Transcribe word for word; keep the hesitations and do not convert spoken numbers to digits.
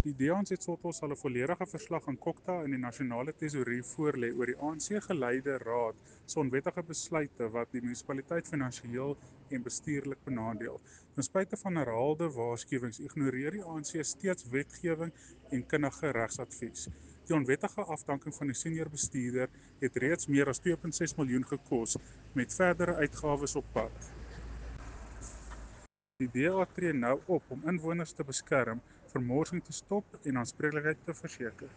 Die D A N Z Sotho sal 'n volledige verslag aan Kokta in die nasionale tesourie voorlê oor die A N C-geleide raad se onwettige besluite wat die munisipaliteit finansiëel en bestuurlik benadeel. Ten spyte van herhaalde waarskuwings ignoreer die A N C steeds wetgewing en kundige regsadvies. Die onwettige afdanking van die senior bestuurder het reeds meer as twee komma ses miljoen gekos met verdere uitgawes op pad. Die D A tree nou op om inwoners te beskerm, vermorsing te stop en aanspreeklikheid te verseker.